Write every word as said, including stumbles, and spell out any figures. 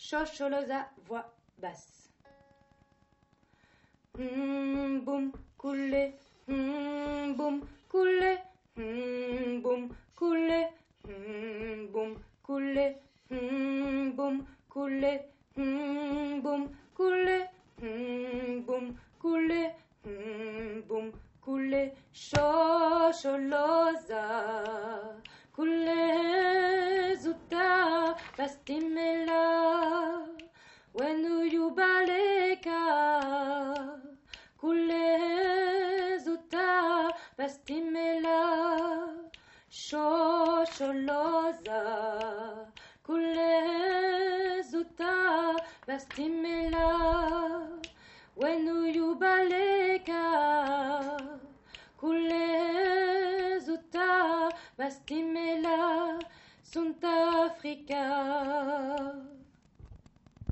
Chocholosa, voix basse. Hum, boum, coulé, hum, boum, coulé, hum, boum, coulé, hum, boum, coulé, hum, boum, coulé, hum, boum, coulé, hum, boum, coulé, hum, boum, coulé, chocholosa, coulé, zuta, bastimela, wenu yubaleka, coulé, zuta, bastimela, chocholosa, coulé, zuta, bastimela, wenu yubaleka, coulé, zuta, bastimela, sunt Africa.